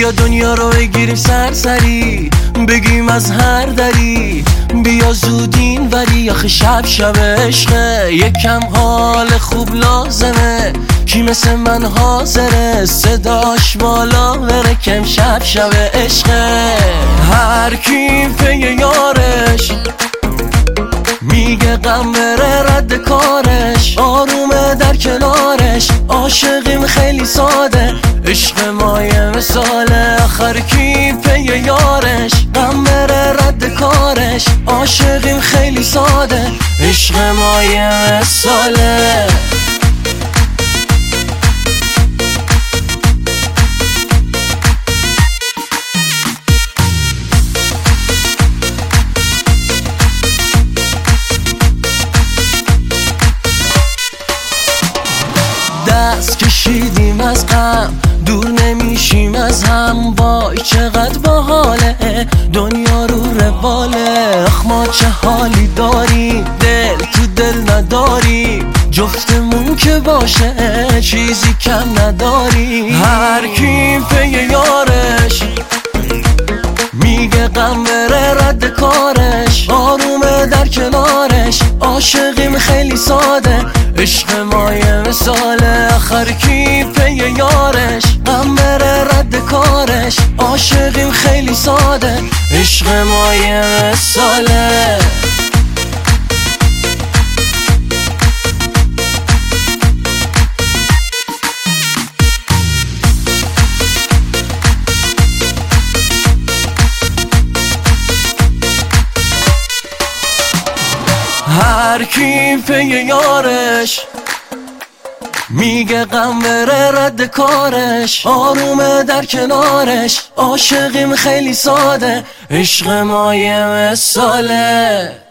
بیا دنیا رو بگیریم سرسری، بگیم از هر دری، بیا زودین ولی آخه شب عشقه، یکم حال خوب لازمه، کی مثل من حاضره صداش بالا بره کم شب عشقه. هر کی پی یارش میگه غم بره رد کارش، آرومه در کنارش، عاشقیم خیلی ساده، عشق مایه مثاله. آخر کی پی یارش غم بره رد کارش، عاشقیم خیلی ساده، عشق مایه مثاله. دست کشیدیم از غم، دور نمیشیم از هم، وای چقدر باحاله دنیا رو رواله. آخ ما چه حالی داریم، دل تو دل نداریم، جفتمون که باشه چیزی کم نداریم. هر کی پی یارش میگه غم بره رد کارش، آرومه در کنارش، عاشقیم خیلی ساده، عشق مایه مثاله. آخر کی پی یارش غم بره رد کارش، عاشقیم خیلی ساده، عشق مایه مثاله. هر کی پی یارش میگه غم بره رد کارش، آرومه در کنارش، عاشقیم خیلی ساده، عشق مایه مثاله.